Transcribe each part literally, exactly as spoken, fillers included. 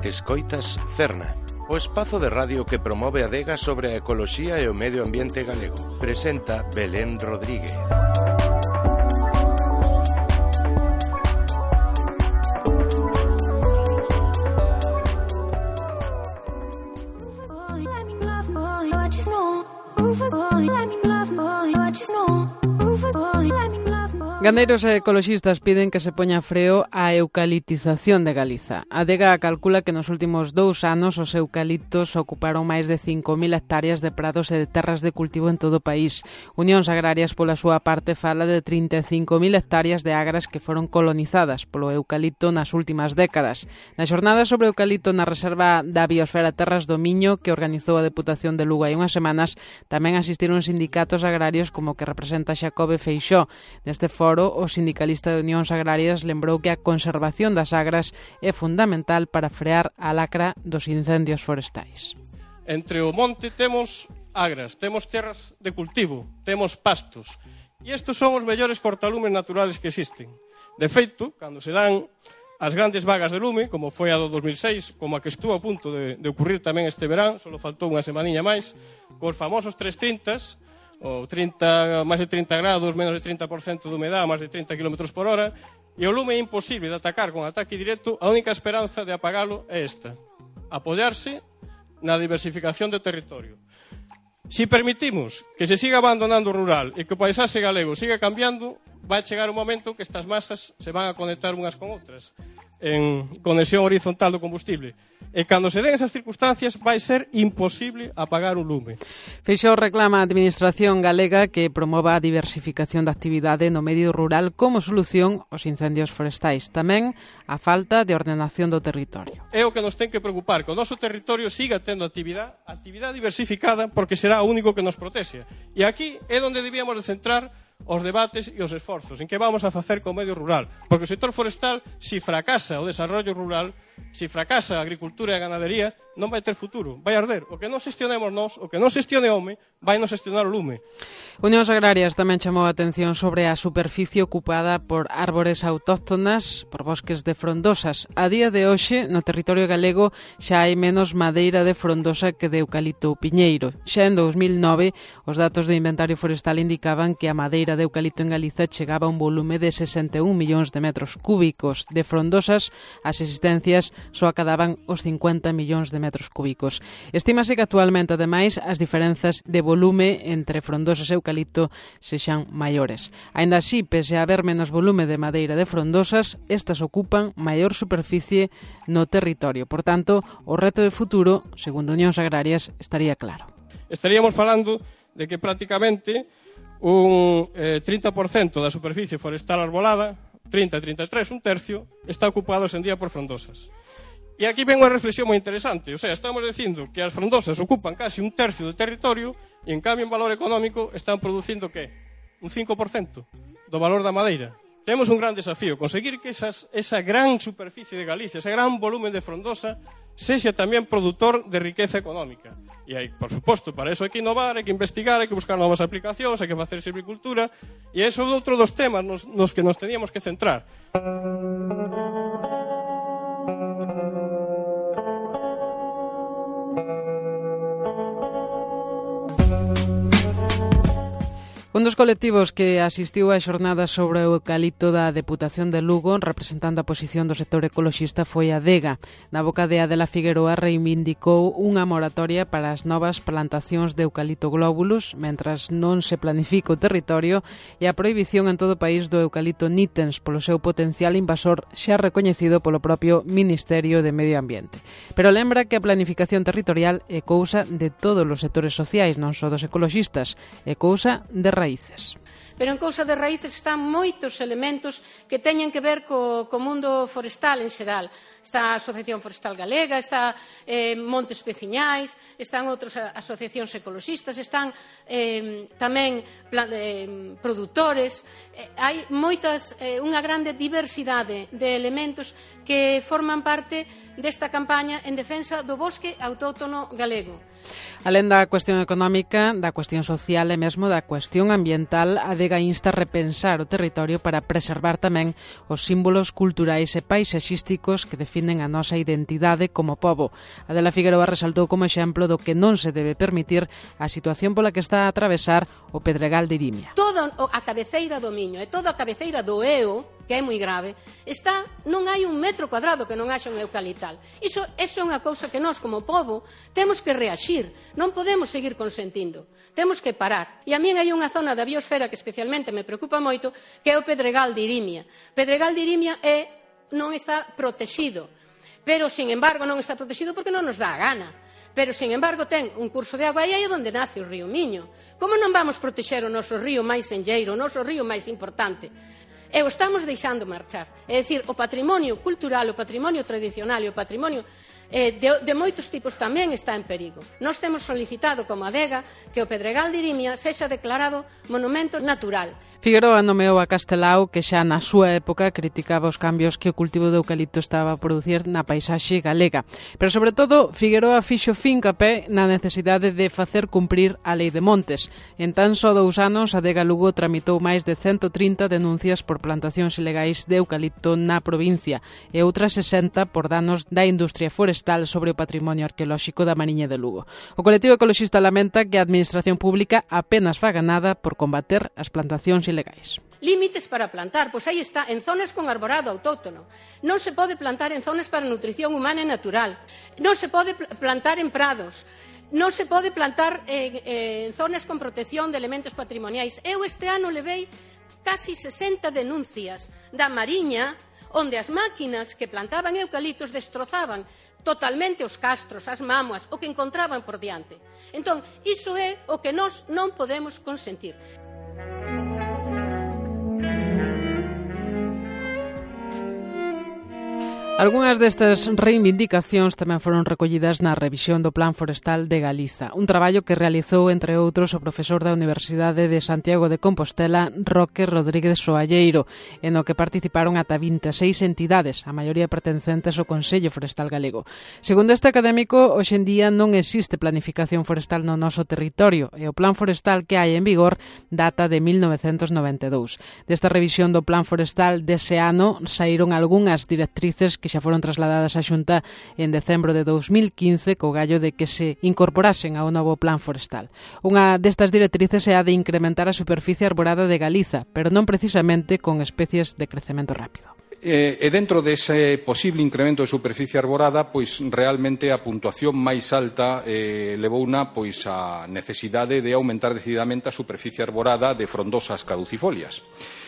Escoitas Cerna, o espazo de radio que promove a adega sobre a ecoloxía e o medio ambiente galego. Presenta Belén Rodríguez. Gandeiros e ecoloxistas piden que se poña freo á eucaliptización de Galiza. A adega calcula que nos últimos dous anos os eucaliptos ocuparon máis de cinco mil hectáreas de prados e de terras de cultivo en todo o país. Unións Agrarias, pola súa parte, fala de trinta e cinco mil hectáreas de agras que foron colonizadas polo eucalipto nas últimas décadas. Na xornada sobre o eucalipto na Reserva da Biosfera Terras do Miño, que organizou a Deputación de Lugo hai unhas semanas, tamén asistiron sindicatos agrarios como que representa Xacobe Feixó. Neste foro, o sindicalista de Unións Agrarias lembrou que a conservación das agras é fundamental para frear a lacra dos incendios forestais. Entre o monte temos agras, temos terras de cultivo, temos pastos, e estes son os mellores cortalumes naturales que existen. De feito, cando se dan as grandes vagas de lume, como foi a do dos mil seis, como a que estuvo a punto de, de ocurrir tamén este verán, só faltou unha semaniña máis, cos famosos tres trintas, ou trinta, máis de trinta grados, menos de trinta por cento de humedad, máis de trinta kilómetros por hora, e o lume é imposible de atacar con ataque directo. A única esperanza de apagalo é esta: apoiarse na diversificación de territorio. Si permitimos que se siga abandonando o rural e que o paisaxe galego siga cambiando, vai chegar un momento que estas masas se van a conectar unhas con outras en conexión horizontal do combustible. E cando se den esas circunstancias vai ser imposible apagar un lume. Feixóo reclama a Administración galega que promova a diversificación da actividade no medio rural como solución aos incendios forestais. Tamén a falta de ordenación do territorio. É o que nos ten que preocupar, que o noso territorio siga tendo actividade, actividade diversificada, porque será o único que nos protexe. E aquí é onde debíamos de centrar os debates e os esforzos en que vamos a facer co medio rural, porque o sector forestal, si fracasa o desarrollo rural, si fracasa a agricultura e a ganadería, non vai ter futuro, vai arder. O que non xestionemos nós, o que non xestione o home, vai non xestionar o lume. Unións Agrarias tamén chamou a atención sobre a superficie ocupada por árbores autóctonas, por bosques de frondosas. A día de hoxe, no territorio galego, xa hai menos madeira de frondosa que de eucalipto ou piñeiro. Xa en dous mil nove, os datos do inventario forestal indicaban que a madeira de eucalipto en Galiza chegaba a un volume de sesenta e un millóns de metros cúbicos. De frondosas, as existencias só acadaban os cincuenta millóns de metros cúbicos. Estímase que actualmente, ademais, as diferenzas de volume entre frondosas e eucalipto sexan maiores. Aínda así, pese a haber menos volume de madeira de frondosas, estas ocupan maior superficie no territorio. Por tanto, o reto de futuro, segundo Unións Agrarias, estaría claro. Estaríamos falando de que prácticamente un eh, trinta por cento da superficie forestal arbolada, trinta a trinta e tres, un tercio, está ocupado en día por frondosas. E aquí ven unha reflexión moi interesante. O sea, estamos dicindo que as frondosas ocupan casi un tercio do territorio e, en cambio, en valor económico están producindo, que? Un cinco por cento do valor da madeira. Temos un gran desafío, conseguir que esas, esa gran superficie de Galicia, ese gran volumen de frondosa, sexa tamén produtor de riqueza económica. E hai, por suposto, para eso hai que innovar, hai que investigar, hai que buscar novas aplicacións, hai que facer silvicultura, e eso é outro dos temas nos, nos que nos teníamos que centrar. Un dos colectivos que asistiu á xornada sobre o eucalipto da Deputación de Lugo, representando a posición do sector ecoloxista, foi a Adega. Na boca de Adela Figueroa reivindicou unha moratoria para as novas plantacións de eucalipto glóbulos, mentras non se planifica o territorio, e a prohibición en todo o país do eucalipto nitens polo seu potencial invasor xa recoñecido polo propio Ministerio de Medio Ambiente. Pero lembra que a planificación territorial é cousa de todos os sectores sociais, non só dos ecoloxistas, é cousa de raíces. Pero en cousa de raíces están moitos elementos que teñen que ver co, co mundo forestal en xeral. Está a Asociación Forestal Galega, está eh, Montes Peciñais, están outras asociacións ecoloxistas, están eh, tamén plan, eh, produtores. Eh, hai moitas, eh, unha grande diversidade de elementos que forman parte desta campaña en defensa do bosque autóctono galego. Alén da cuestión económica, da cuestión social e mesmo da cuestión ambiental, a Adega insta a repensar o territorio para preservar tamén os símbolos culturais e paisaxísticos que definen a nosa identidade como pobo. Adela Figueroa resaltou como exemplo do que non se debe permitir a situación pola que está a atravesar o Pedregal de Irimia. Toda a cabeceira do Miño e toda a cabeceira do Eo, que é moi grave, está, non hai un metro cuadrado que non haxa un eucalital. Iso, iso é unha cousa que nós, como pobo, temos que reaxir. Non podemos seguir consentindo. Temos que parar. E a min hai unha zona da biosfera que especialmente me preocupa moito, que é o Pedregal de Irimia. Pedregal de Irimia é, non está protexido, pero, sin embargo, non está protexido porque non nos dá a gana. Pero, sin embargo, ten un curso de agua e aí é onde nace o río Miño. Como non vamos proteger o noso río máis enlleiro, o noso río máis importante? E o estamos deixando marchar. É dicir, o patrimonio cultural, o patrimonio tradicional e o patrimonio eh, de, de moitos tipos tamén está en perigo. Nós temos solicitado como adega que o Pedregal de Irimia sexa declarado monumento natural. Figueroa nomeou a Castelao, que xa na súa época criticaba os cambios que o cultivo de eucalipto estaba a producir na paisaxe galega. Pero, sobre todo, Figueroa fixo fincapé na necesidade de facer cumprir a Lei de Montes. En tan só dous anos, a Adega Lugo tramitou máis de ciento trinta denuncias por plantacións ilegais de eucalipto na provincia e outras sesenta por danos da industria forestal sobre o patrimonio arqueolóxico da Mariña de Lugo. O colectivo ecoloxista lamenta que a Administración Pública apenas faga nada por combater as plantacións ilegais. Límites para plantar, pois aí está, en zonas con arborado autóctono. Non se pode plantar en zonas para nutrición humana e natural. Non se pode plantar en prados. Non se pode plantar en, en zonas con protección de elementos patrimoniais. Eu este ano levei casi sesenta denuncias da Mariña, onde as máquinas que plantaban eucaliptos destrozaban totalmente os castros, as mámoas, o que encontraban por diante. Entón, iso é o que nós non podemos consentir. Algunhas destas reivindicacións tamén foron recollidas na revisión do Plan Forestal de Galiza, un traballo que realizou, entre outros, o profesor da Universidade de Santiago de Compostela, Roque Rodríguez Soalleiro, en o que participaron ata vinte e seis entidades, a maioría pertencentes ao Consello Forestal Galego. Segundo este académico, hoxe en día non existe planificación forestal no noso territorio e o Plan Forestal que hai en vigor data de mil novecentos noventa e dous. Desta revisión do Plan Forestal dese ano saíron algunhas directrices que xa foron trasladadas á Xunta en decembro de dous mil quince co gallo de que se incorporasen ao novo Plan Forestal. Unha destas directrices é a de incrementar a superficie arborada de Galiza, pero non precisamente con especies de crecemento rápido. E dentro dese posible incremento de superficie arborada, pois realmente a puntuación máis alta eh, levouna pois a necesidade de aumentar decididamente a superficie arborada de frondosas caducifolias.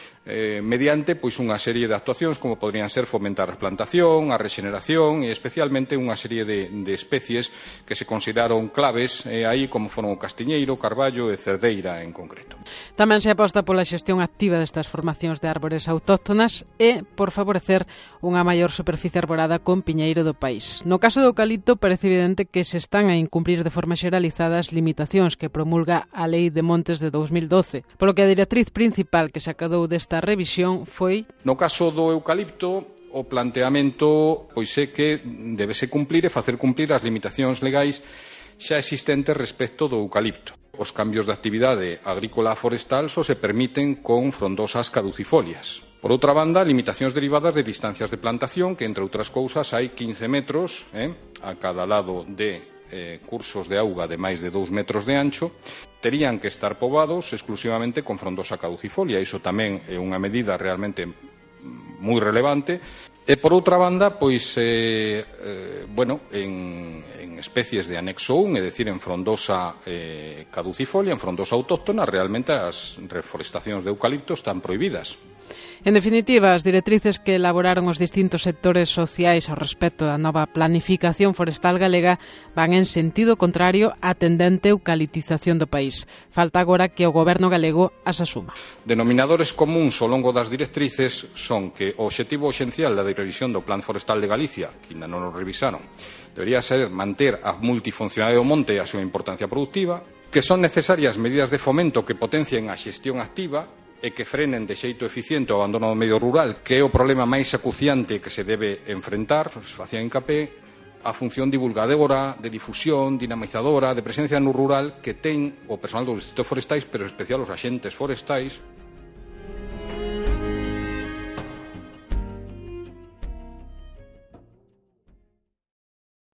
Eh, mediante pois unha serie de actuacións como podrían ser fomentar a plantación, a rexeneración e especialmente unha serie de, de especies que se consideraron claves eh, aí como foron o castiñeiro, carballo e cerdeira en concreto. Tamén se aposta pola xestión activa destas formacións de árbores autóctonas e por favorecer unha maior superficie arborada con piñeiro do país. No caso do eucalipto parece evidente que se están a incumprir de forma xeralizada as limitacións que promulga a Lei de Montes de dous mil doce, polo que a directriz principal que se acadou desta Esta revisión foi... No caso do eucalipto, o planteamento pois é que debese cumplir e facer cumplir as limitacións legais xa existentes respecto do eucalipto. Os cambios de actividade agrícola forestal só se permiten con frondosas caducifolias. Por outra banda, limitacións derivadas de distancias de plantación, que, entre outras cousas, hai quince metros eh, a cada lado de Eh, cursos de auga de máis de dous metros de ancho, terían que estar poboados exclusivamente con frondosa caducifolia. Iso tamén é unha medida realmente moi relevante. E, por outra banda, pois, eh, eh, bueno, en, en especies de anexo un, é dicir, en frondosa eh, caducifolia, en frondosa autóctona, realmente as reforestacións de eucalipto están prohibidas. En definitiva, as directrices que elaboraron os distintos sectores sociais ao respecto da nova planificación forestal galega van en sentido contrario á tendente eucaliptización do país. Falta agora que o goberno galego as asuma. Denominadores comuns ao longo das directrices son que o obxectivo esencial da revisión do Plan Forestal de Galicia, que ainda non o revisaron, debería ser manter a multifuncionalidade do monte e a súa importancia productiva, que son necesarias medidas de fomento que potencien a xestión activa e que frenen de xeito eficiente o abandono do medio rural, que é o problema máis acuciante que se debe enfrentar, facía hincapé, a función divulgadora, de difusión, dinamizadora, de presencia no rural que ten o personal dos distritos forestais, pero en especial os axentes forestais,